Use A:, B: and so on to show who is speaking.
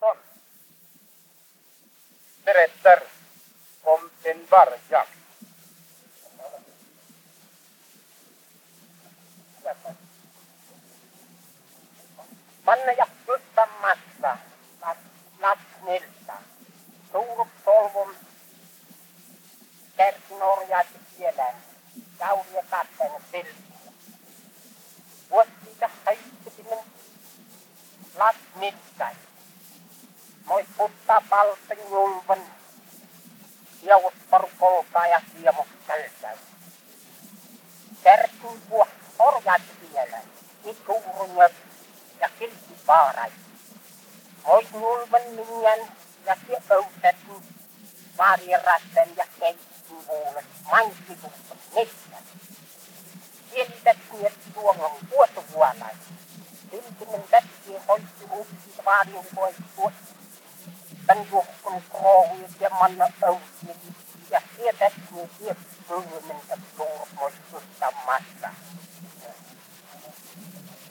A: Karlsson berättar om en vargjakt. Mannajaktusta massa, lapnilta, suurup solvun, kärsinorjaat kielän, jauria katten silmiä. Vuossiita haistitimen lapniltai. Moi puttaa palpen julvan, sievusparu kolkaa ja sievus kälkäy. Kärsin vuosi orjaat kielän, ituurunjat ja kilpipaarai. Moi julvan minjan ja siepöytätin, vaariratten ja keittin huulet, mainkitusta metsän. Kielitettiin, että tuolla on vuotovuolai. Siltinen tättiin hoitti uhti vaarin pois. Tän juhkun krouhut ja manna öyttiin ja sietettiin sieppyymentä suurmoistusta massa.